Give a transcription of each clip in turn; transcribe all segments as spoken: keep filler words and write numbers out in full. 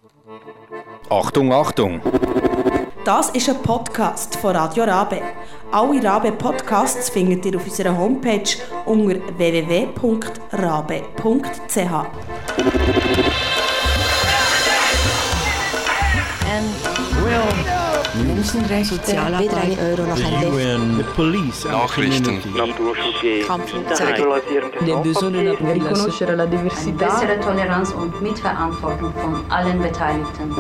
Achtung, Achtung! Das ist ein Podcast von Radio Rabe. Alle Rabe-Podcasts findet ihr auf unserer Homepage unter w w w punkt rabe punkt c h. Menschenrechte, Sozialarbeit, Euro nach the police, Nachrichten, riconoscere la diversità, bessere Toleranz und Mitverantwortung von allen Beteiligten.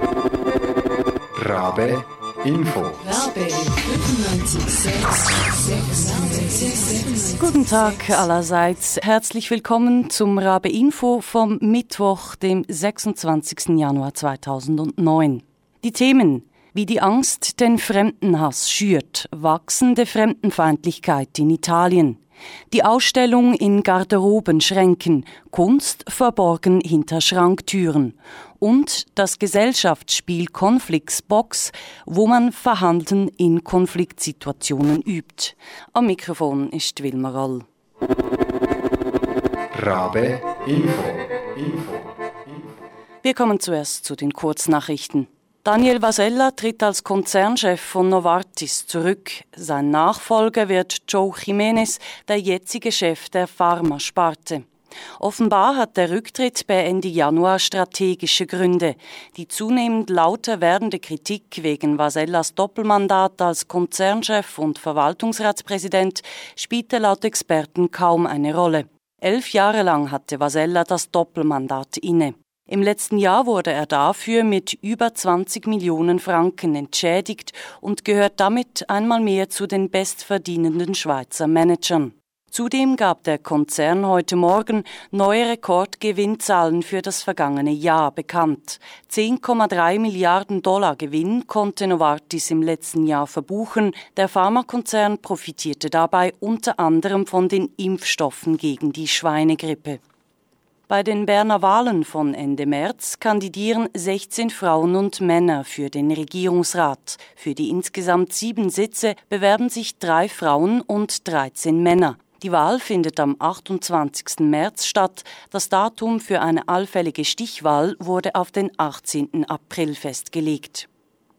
Rabe Info. Rabe fünfundneunzig Komma sechs. Guten Tag allerseits. Herzlich willkommen zum Rabe Info vom Mittwoch, dem sechsundzwanzigsten Januar zweitausendneun. Die Themen: Wie die Angst den Fremdenhass schürt, wachsende Fremdenfeindlichkeit in Italien, die Ausstellung in Garderobenschränken, Kunst verborgen hinter Schranktüren und das Gesellschaftsspiel Konfliktsbox, wo man Verhandeln in Konfliktsituationen übt. Am Mikrofon ist Wilma Roll. Rabe Info. Info. Wir kommen zuerst zu den Kurznachrichten. Daniel Vasella tritt als Konzernchef von Novartis zurück. Sein Nachfolger wird Joe Jimenez, der jetzige Chef der Pharmasparte. Offenbar hat der Rücktritt bei Ende Januar strategische Gründe. Die zunehmend lauter werdende Kritik wegen Vasellas Doppelmandat als Konzernchef und Verwaltungsratspräsident spielte laut Experten kaum eine Rolle. Elf Jahre lang hatte Vasella das Doppelmandat inne. Im letzten Jahr wurde er dafür mit über zwanzig Millionen Franken entschädigt und gehört damit einmal mehr zu den bestverdienenden Schweizer Managern. Zudem gab der Konzern heute Morgen neue Rekordgewinnzahlen für das vergangene Jahr bekannt. zehn Komma drei Milliarden Dollar Gewinn konnte Novartis im letzten Jahr verbuchen. Der Pharmakonzern profitierte dabei unter anderem von den Impfstoffen gegen die Schweinegrippe. Bei den Berner Wahlen von Ende März kandidieren sechzehn Frauen und Männer für den Regierungsrat. Für die insgesamt sieben Sitze bewerben sich drei Frauen und dreizehn Männer. Die Wahl findet am achtundzwanzigsten März statt. Das Datum für eine allfällige Stichwahl wurde auf den achtzehnten April festgelegt.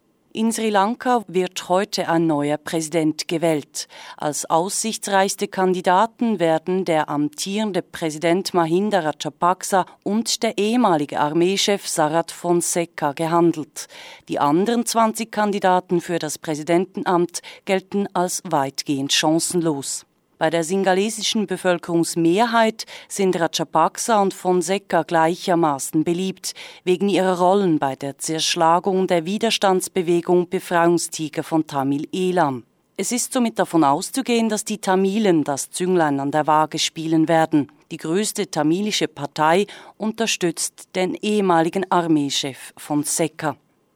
In Sri Lanka wird heute ein neuer Präsident gewählt. Als aussichtsreichste Kandidaten werden der amtierende Präsident Mahinda Rajapaksa und der ehemalige Armeechef Sarath Fonseca gehandelt. Die anderen zwanzig Kandidaten für das Präsidentenamt gelten als weitgehend chancenlos. Bei der singalesischen Bevölkerungsmehrheit sind Rajapaksa und Fonseca gleichermaßen beliebt, wegen ihrer Rollen bei der Zerschlagung der Widerstandsbewegung Befreiungstiger von Tamil Eelam. Es ist somit davon auszugehen, dass die Tamilen das Zünglein an der Waage spielen werden. Die größte tamilische Partei unterstützt den ehemaligen Armeechef Fonseca.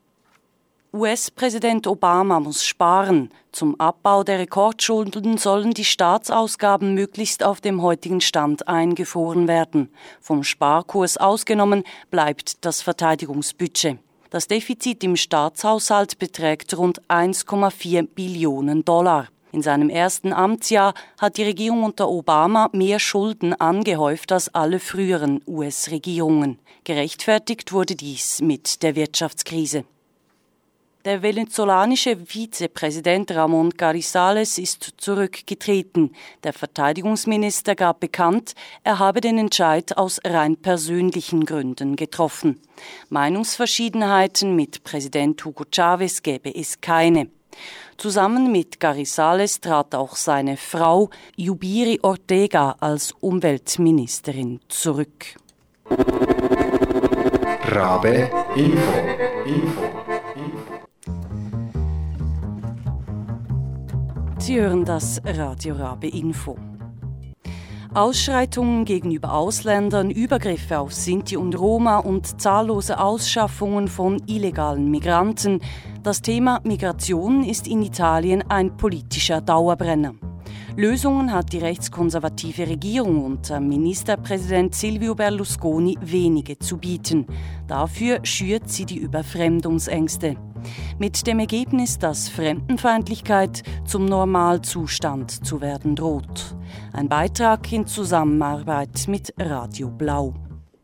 U S-Präsident Obama muss sparen. Zum Abbau der Rekordschulden sollen die Staatsausgaben möglichst auf dem heutigen Stand eingefroren werden. Vom Sparkurs ausgenommen bleibt das Verteidigungsbudget. Das Defizit im Staatshaushalt beträgt rund eins Komma vier Billionen Dollar. In seinem ersten Amtsjahr hat die Regierung unter Obama mehr Schulden angehäuft als alle früheren U S-Regierungen. Gerechtfertigt wurde dies mit der Wirtschaftskrise. Der venezolanische Vizepräsident Ramon Carrizales ist zurückgetreten. Der Verteidigungsminister gab bekannt, er habe den Entscheid aus rein persönlichen Gründen getroffen. Meinungsverschiedenheiten mit Präsident Hugo Chavez gäbe es keine. Zusammen mit Carrizales trat auch seine Frau Yubiri Ortega als Umweltministerin zurück. Rabe Info. Info. Sie hören das Radio Rabe Info. Ausschreitungen gegenüber Ausländern, Übergriffe auf Sinti und Roma und zahllose Ausschaffungen von illegalen Migranten. Das Thema Migration ist in Italien ein politischer Dauerbrenner. Lösungen hat die rechtskonservative Regierung unter Ministerpräsident Silvio Berlusconi wenige zu bieten. Dafür schürt sie die Überfremdungsängste. Mit dem Ergebnis, dass Fremdenfeindlichkeit zum Normalzustand zu werden droht. Ein Beitrag in Zusammenarbeit mit Radio Blau.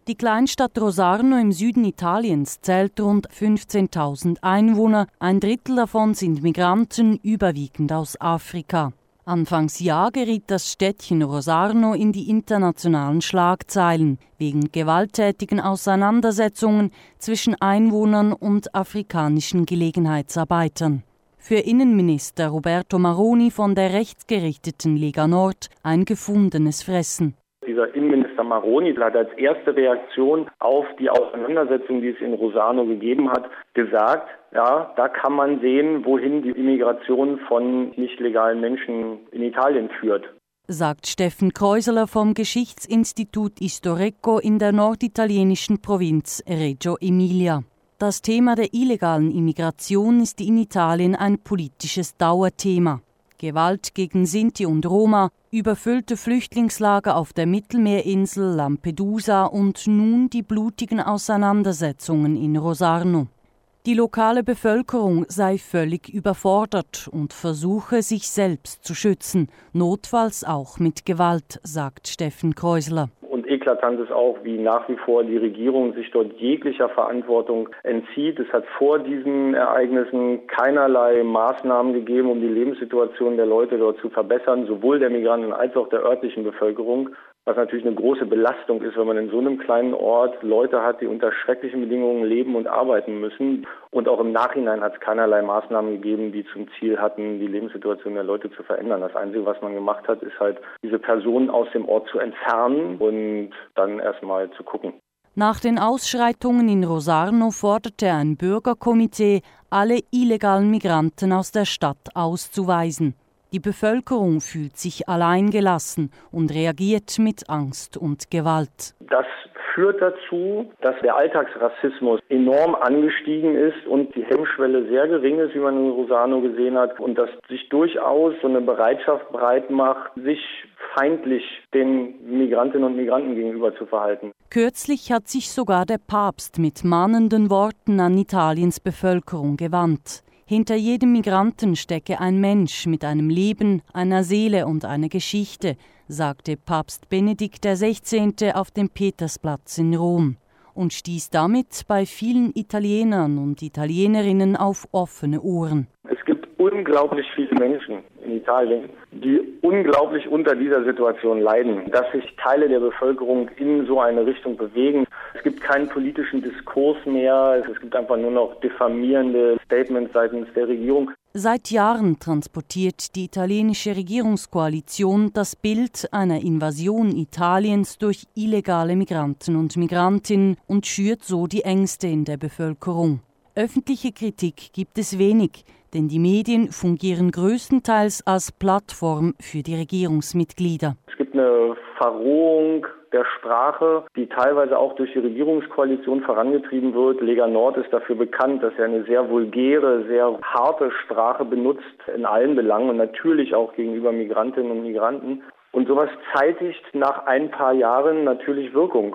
Die Kleinstadt Rosarno im Süden Italiens zählt rund fünfzehntausend Einwohner. Ein Drittel davon sind Migranten, überwiegend aus Afrika. Anfangsjahr geriet das Städtchen Rosarno in die internationalen Schlagzeilen wegen gewalttätigen Auseinandersetzungen zwischen Einwohnern und afrikanischen Gelegenheitsarbeitern. Für Innenminister Roberto Maroni von der rechtsgerichteten Lega Nord ein gefundenes Fressen. Dieser Innenminister Maroni hat als erste Reaktion auf die Auseinandersetzung, die es in Rosarno gegeben hat, gesagt, ja, da kann man sehen, wohin die Immigration von nicht legalen Menschen in Italien führt. Sagt Steffen Kreuseler vom Geschichtsinstitut Istorecco in der norditalienischen Provinz Reggio Emilia. Das Thema der illegalen Immigration ist in Italien ein politisches Dauerthema. Gewalt gegen Sinti und Roma, überfüllte Flüchtlingslager auf der Mittelmeerinsel Lampedusa und nun die blutigen Auseinandersetzungen in Rosarno. Die lokale Bevölkerung sei völlig überfordert und versuche, sich selbst zu schützen, notfalls auch mit Gewalt, sagt Steffen Kreuseler. Und eklatant ist auch, wie nach wie vor die Regierung sich dort jeglicher Verantwortung entzieht. Es hat vor diesen Ereignissen keinerlei Maßnahmen gegeben, um die Lebenssituation der Leute dort zu verbessern, sowohl der Migranten als auch der örtlichen Bevölkerung. Was natürlich eine große Belastung ist, wenn man in so einem kleinen Ort Leute hat, die unter schrecklichen Bedingungen leben und arbeiten müssen. Und auch im Nachhinein hat es keinerlei Maßnahmen gegeben, die zum Ziel hatten, die Lebenssituation der Leute zu verändern. Das Einzige, was man gemacht hat, ist halt, diese Personen aus dem Ort zu entfernen und dann erstmal zu gucken. Nach den Ausschreitungen in Rosarno forderte ein Bürgerkomitee, alle illegalen Migranten aus der Stadt auszuweisen. Die Bevölkerung fühlt sich alleingelassen und reagiert mit Angst und Gewalt. Das führt dazu, dass der Alltagsrassismus enorm angestiegen ist und die Hemmschwelle sehr gering ist, wie man in Rosarno gesehen hat, und dass sich durchaus so eine Bereitschaft breit macht, sich feindlich den Migrantinnen und Migranten gegenüber zu verhalten. Kürzlich hat sich sogar der Papst mit mahnenden Worten an Italiens Bevölkerung gewandt. Hinter jedem Migranten stecke ein Mensch mit einem Leben, einer Seele und einer Geschichte, sagte Papst Benedikt der Sechzehnte auf dem Petersplatz in Rom und stieß damit bei vielen Italienern und Italienerinnen auf offene Ohren. Es gibt unglaublich viele Menschen in Italien, die unglaublich unter dieser Situation leiden, dass sich Teile der Bevölkerung in so eine Richtung bewegen. Es gibt keinen politischen Diskurs mehr, es gibt einfach nur noch diffamierende Statements seitens der Regierung. Seit Jahren transportiert die italienische Regierungskoalition das Bild einer Invasion Italiens durch illegale Migranten und Migrantinnen und schürt so die Ängste in der Bevölkerung. Öffentliche Kritik gibt es wenig, denn die Medien fungieren größtenteils als Plattform für die Regierungsmitglieder. Es gibt eine Verrohung der Sprache, die teilweise auch durch die Regierungskoalition vorangetrieben wird. Lega Nord ist dafür bekannt, dass er eine sehr vulgäre, sehr harte Sprache benutzt in allen Belangen und natürlich auch gegenüber Migrantinnen und Migranten. Und sowas zeitigt nach ein paar Jahren natürlich Wirkung.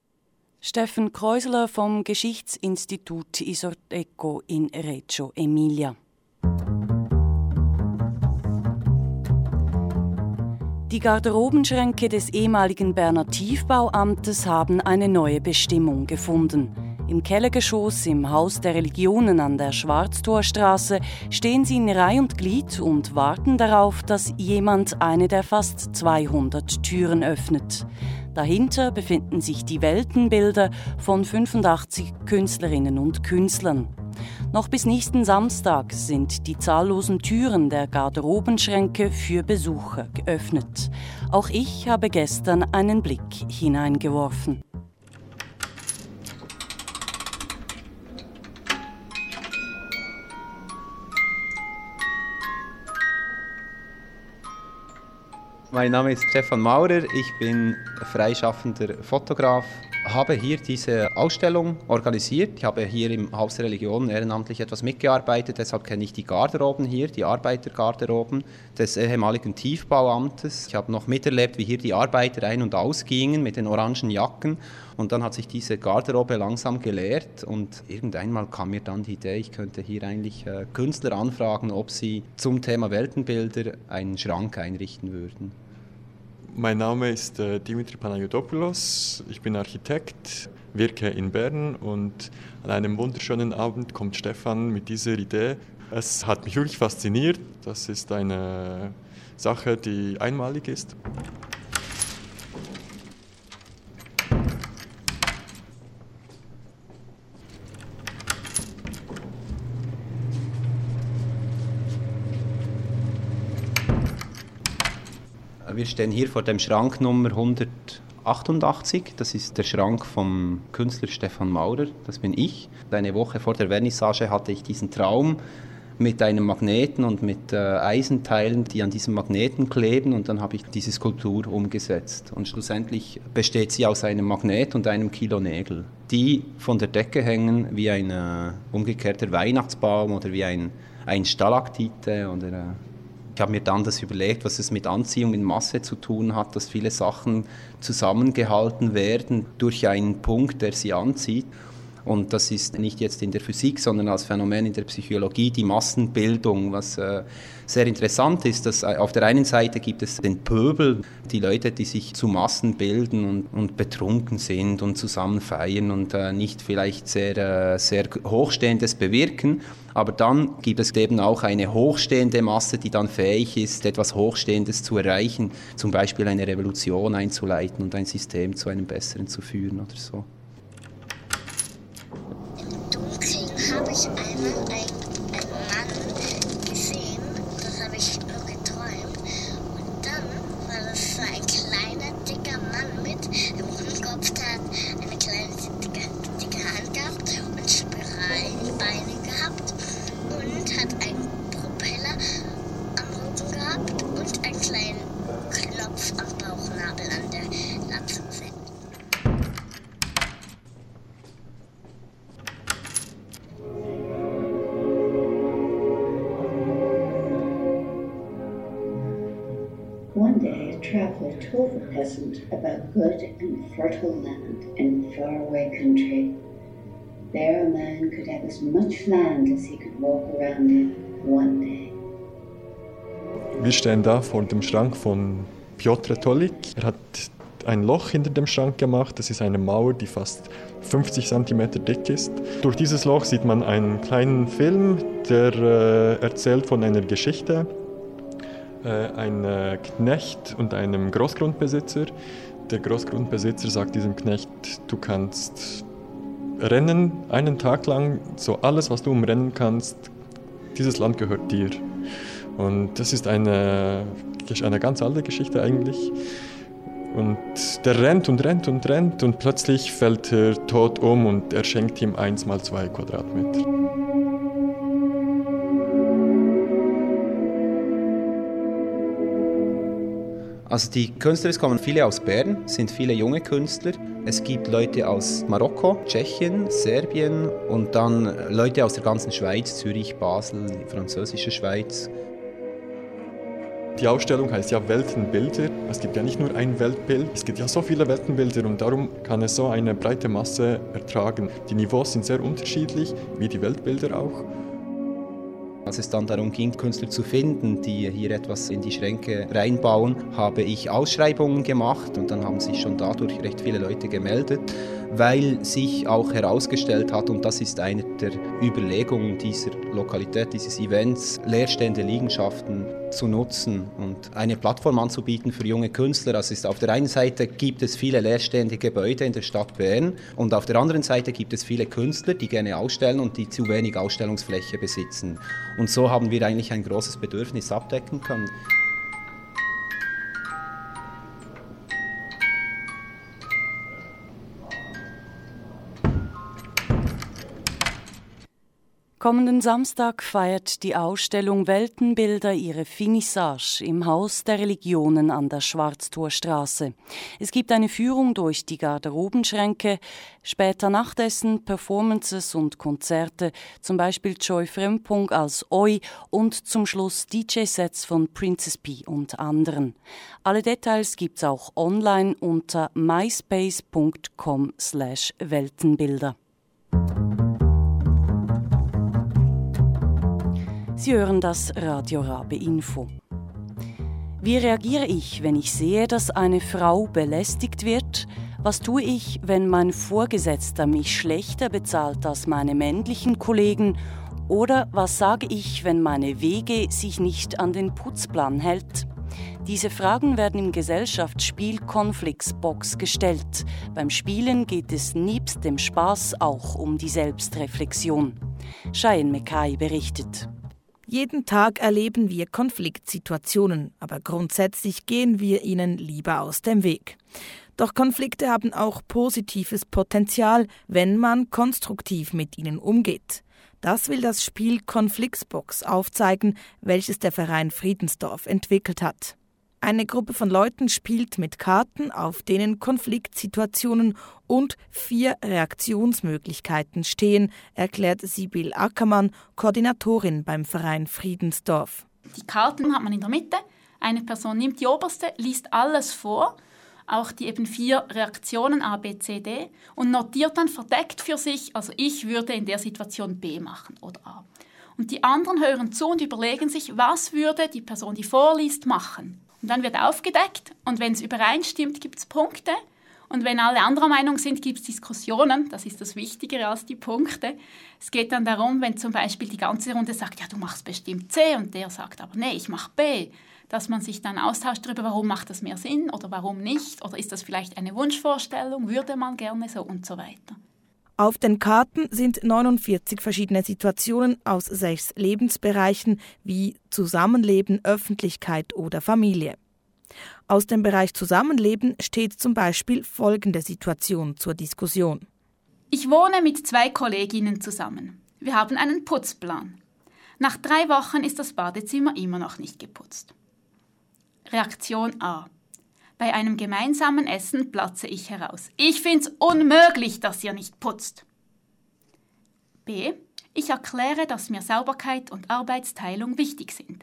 Steffen Kreuseler vom Geschichtsinstitut Isorecco in Reggio Emilia. Die Garderobenschränke des ehemaligen Berner Tiefbauamtes haben eine neue Bestimmung gefunden. Im Kellergeschoss im Haus der Religionen an der Schwarztorstraße stehen sie in Reih und Glied und warten darauf, dass jemand eine der fast zweihundert Türen öffnet. Dahinter befinden sich die Weltenbilder von fünfundachtzig Künstlerinnen und Künstlern. Noch bis nächsten Samstag sind die zahllosen Türen der Garderobenschränke für Besucher geöffnet. Auch ich habe gestern einen Blick hineingeworfen. Mein Name ist Stefan Maurer, ich bin freischaffender Fotograf, habe hier diese Ausstellung organisiert. Ich habe hier im Haus der Religionen ehrenamtlich etwas mitgearbeitet, deshalb kenne ich die Garderoben hier, die Arbeitergarderoben des ehemaligen Tiefbauamtes. Ich habe noch miterlebt, wie hier die Arbeiter ein- und ausgingen mit den orangen Jacken. Und dann hat sich diese Garderobe langsam geleert und irgendeinmal kam mir dann die Idee, ich könnte hier eigentlich äh, Künstler anfragen, ob sie zum Thema Weltenbilder einen Schrank einrichten würden. Mein Name ist äh, Dimitri Panayotopoulos, ich bin Architekt, wirke in Bern und an einem wunderschönen Abend kommt Stefan mit dieser Idee. Es hat mich wirklich fasziniert, das ist eine Sache, die einmalig ist. Wir stehen hier vor dem Schrank Nummer hundertachtundachtzig. Das ist der Schrank vom Künstler Stefan Maurer, das bin ich. Eine Woche vor der Vernissage hatte ich diesen Traum mit einem Magneten und mit äh, Eisenteilen, die an diesem Magneten kleben, und dann habe ich diese Skulptur umgesetzt. Und schlussendlich besteht sie aus einem Magnet und einem Kilo Nägel, die von der Decke hängen wie ein äh, umgekehrter Weihnachtsbaum oder wie ein, ein Stalaktite oder... Äh, Ich habe mir dann das überlegt, was es mit Anziehung in Masse zu tun hat, dass viele Sachen zusammengehalten werden durch einen Punkt, der sie anzieht. Und das ist nicht jetzt in der Physik, sondern als Phänomen in der Psychologie die Massenbildung, was äh, sehr interessant ist. Dass äh, auf der einen Seite gibt es den Pöbel, die Leute, die sich zu Massen bilden und, und betrunken sind und zusammen feiern und äh, nicht vielleicht sehr, äh, sehr Hochstehendes bewirken. Aber dann gibt es eben auch eine hochstehende Masse, die dann fähig ist, etwas Hochstehendes zu erreichen, zum Beispiel eine Revolution einzuleiten und ein System zu einem besseren zu führen oder so. Habe ich einmal einen, einen Mann gesehen, das habe ich nur geträumt. Und dann war das so ein kleiner, dicker Mann mit einem Rundkopf, der hat eine kleine, dicke, dicke Hand gehabt und Spiralbeine gehabt und hat einen Propeller am Rücken gehabt und einen kleinen Klopf am Bauchnabel an der Latzhose. One day, a traveler told the peasant about good and fertile land in faraway country. There, a man could have as much land as he could walk around in one day. Wir stehen da vor dem Schrank von Piotr Tolik. Er hat ein Loch hinter dem Schrank gemacht. Das ist eine Mauer, die fast fünfzig Zentimeter dick ist. Durch dieses Loch sieht man einen kleinen Film, der äh, erzählt von einer Geschichte. Ein Knecht und einem Großgrundbesitzer. Der Großgrundbesitzer sagt diesem Knecht, du kannst rennen einen Tag lang, so alles, was du umrennen kannst, dieses Land gehört dir. Und das ist eine, eine ganz alte Geschichte eigentlich. Und der rennt und rennt und rennt und plötzlich fällt er tot um und er schenkt ihm eins mal zwei Quadratmeter. Also die Künstler, es kommen viele aus Bern, sind viele junge Künstler. Es gibt Leute aus Marokko, Tschechien, Serbien und dann Leute aus der ganzen Schweiz, Zürich, Basel, die französische Schweiz. Die Ausstellung heißt ja Weltenbilder. Es gibt ja nicht nur ein Weltbild, es gibt ja so viele Weltenbilder und darum kann es so eine breite Masse ertragen. Die Niveaus sind sehr unterschiedlich, wie die Weltbilder auch. Als es dann darum ging, Künstler zu finden, die hier etwas in die Schränke reinbauen, habe ich Ausschreibungen gemacht und dann haben sich schon dadurch recht viele Leute gemeldet, weil sich auch herausgestellt hat, und das ist eine der Überlegungen dieser Lokalität, dieses Events, leerstehende Liegenschaften zu nutzen und eine Plattform anzubieten für junge Künstler. Also ist auf der einen Seite gibt es viele leerstehende Gebäude in der Stadt Bern und auf der anderen Seite gibt es viele Künstler, die gerne ausstellen und die zu wenig Ausstellungsfläche besitzen. Und so haben wir eigentlich ein großes Bedürfnis abdecken können. Kommenden Samstag feiert die Ausstellung Weltenbilder ihre Finissage im Haus der Religionen an der Schwarztorstraße. Es gibt eine Führung durch die Garderobenschränke, später Nachtessen, Performances und Konzerte, zum Beispiel Joy Frempong als Oi und zum Schluss D J-Sets von Princess P und anderen. Alle Details gibt's auch online unter myspace punkt com slash Weltenbilder. Sie hören das Radio Rabe Info. Wie reagiere ich, wenn ich sehe, dass eine Frau belästigt wird? Was tue ich, wenn mein Vorgesetzter mich schlechter bezahlt als meine männlichen Kollegen? Oder was sage ich, wenn meine W G sich nicht an den Putzplan hält? Diese Fragen werden im Gesellschaftsspiel Konfliktsbox gestellt. Beim Spielen geht es nebst dem Spaß auch um die Selbstreflexion. Cheyenne Mekai berichtet. Jeden Tag erleben wir Konfliktsituationen, aber grundsätzlich gehen wir ihnen lieber aus dem Weg. Doch Konflikte haben auch positives Potenzial, wenn man konstruktiv mit ihnen umgeht. Das will das Spiel Konfliktsbox aufzeigen, welches der Verein Friedensdorf entwickelt hat. Eine Gruppe von Leuten spielt mit Karten, auf denen Konfliktsituationen und vier Reaktionsmöglichkeiten stehen, erklärt Sibyl Ackermann, Koordinatorin beim Verein Friedensdorf. Die Karten hat man in der Mitte. Eine Person nimmt die oberste, liest alles vor, auch die eben vier Reaktionen A, B, C, D und notiert dann verdeckt für sich, also ich würde in der Situation B machen oder A. Und die anderen hören zu und überlegen sich, was würde die Person, die vorliest, machen. Und dann wird aufgedeckt und wenn es übereinstimmt, gibt es Punkte. Und wenn alle anderer Meinung sind, gibt es Diskussionen. Das ist das Wichtigere als die Punkte. Es geht dann darum, wenn zum Beispiel die ganze Runde sagt, ja, du machst bestimmt C und der sagt aber, nee, ich mache B. Dass man sich dann austauscht darüber, warum macht das mehr Sinn oder warum nicht. Oder ist das vielleicht eine Wunschvorstellung, würde man gerne so und so weiter. Auf den Karten sind neunundvierzig verschiedene Situationen aus sechs Lebensbereichen wie Zusammenleben, Öffentlichkeit oder Familie. Aus dem Bereich Zusammenleben steht zum Beispiel folgende Situation zur Diskussion. Ich wohne mit zwei Kolleginnen zusammen. Wir haben einen Putzplan. Nach drei Wochen ist das Badezimmer immer noch nicht geputzt. Reaktion A. Bei einem gemeinsamen Essen platze ich heraus. Ich find's unmöglich, dass ihr nicht putzt. B. Ich erkläre, dass mir Sauberkeit und Arbeitsteilung wichtig sind.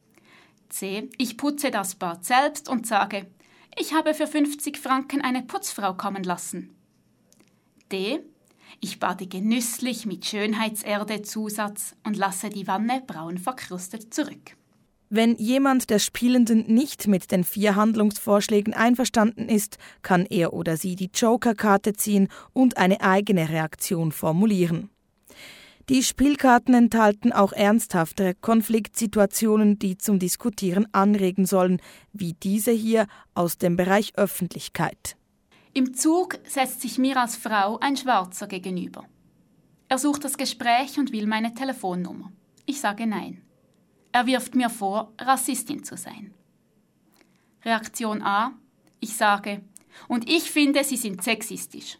C. Ich putze das Bad selbst und sage, ich habe für fünfzig Franken eine Putzfrau kommen lassen. D. Ich bade genüsslich mit Schönheitserde-Zusatz und lasse die Wanne braun verkrustet zurück. Wenn jemand der Spielenden nicht mit den vier Handlungsvorschlägen einverstanden ist, kann er oder sie die Joker-Karte ziehen und eine eigene Reaktion formulieren. Die Spielkarten enthalten auch ernsthaftere Konfliktsituationen, die zum Diskutieren anregen sollen, wie diese hier aus dem Bereich Öffentlichkeit. Im Zug setzt sich mir als Frau ein Schwarzer gegenüber. Er sucht das Gespräch und will meine Telefonnummer. Ich sage nein. Er wirft mir vor, Rassistin zu sein. Reaktion A. Ich sage, und ich finde, Sie sind sexistisch.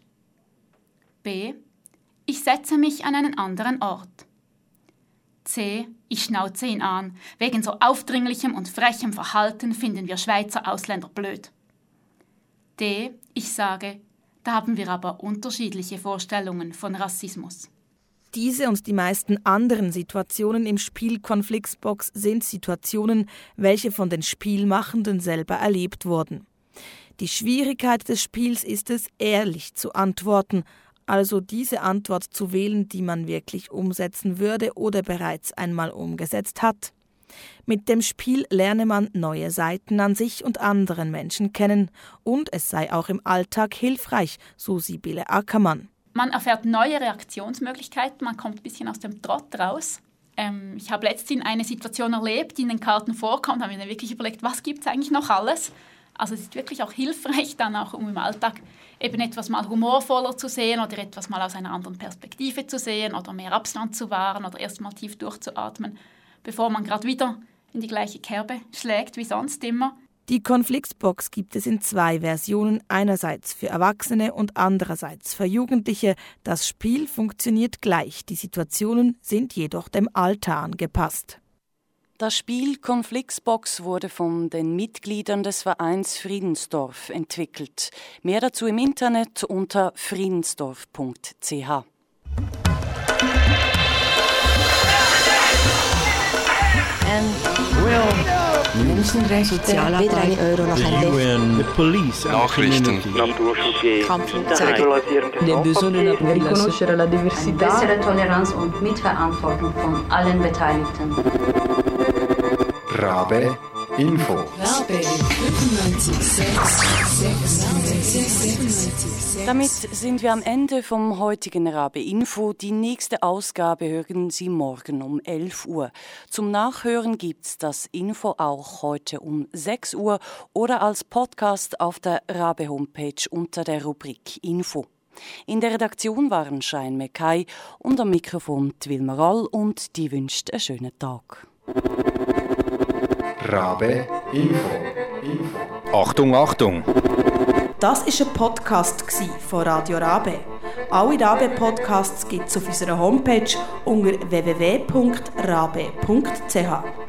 B. Ich setze mich an einen anderen Ort. C. Ich schnauze ihn an. Wegen so aufdringlichem und frechem Verhalten finden wir Schweizer Ausländer blöd. D. Ich sage, da haben wir aber unterschiedliche Vorstellungen von Rassismus. Diese und die meisten anderen Situationen im Spiel Konfliktsbox sind Situationen, welche von den Spielmachenden selber erlebt wurden. Die Schwierigkeit des Spiels ist es, ehrlich zu antworten, also diese Antwort zu wählen, die man wirklich umsetzen würde oder bereits einmal umgesetzt hat. Mit dem Spiel lerne man neue Seiten an sich und anderen Menschen kennen und es sei auch im Alltag hilfreich, so Sibylle Ackermann. Man erfährt neue Reaktionsmöglichkeiten, man kommt ein bisschen aus dem Trott raus. Ähm, ich habe letztens eine Situation erlebt, die in den Karten vorkommt, da habe ich mir wirklich überlegt, was gibt es eigentlich noch alles? Also es ist wirklich auch hilfreich, dann auch um im Alltag eben etwas mal humorvoller zu sehen oder etwas mal aus einer anderen Perspektive zu sehen oder mehr Abstand zu wahren oder erst mal tief durchzuatmen, bevor man gerade wieder in die gleiche Kerbe schlägt wie sonst immer. Die Konfliktsbox gibt es in zwei Versionen, einerseits für Erwachsene und andererseits für Jugendliche. Das Spiel funktioniert gleich, die Situationen sind jedoch dem Alter angepasst. Das Spiel Konfliktsbox wurde von den Mitgliedern des Vereins Friedensdorf entwickelt. Mehr dazu im Internet unter friedensdorf punkt c h. Menschenrechte, wieder ein Euro nach Nachrichten, Riconoscere la diversità, bessere Toleranz und Mitverantwortung von allen Beteiligten. Rabe Info. Rabe fünfundneunzig Komma sechs. Damit sind wir am Ende vom heutigen Rabe Info. Die nächste Ausgabe hören Sie morgen um elf Uhr. Zum Nachhören gibt's das Info auch heute um sechs Uhr oder als Podcast auf der Rabe Homepage unter der Rubrik Info. In der Redaktion waren Schein Mekai und am Mikrofon die Wilma Roll und die wünscht einen schönen Tag. Rabe Info. Info. Achtung, Achtung! Das war ein Podcast von Radio Rabe. Alle Rabe-Podcasts gibt es auf unserer Homepage unter w w w punkt rabe punkt c h.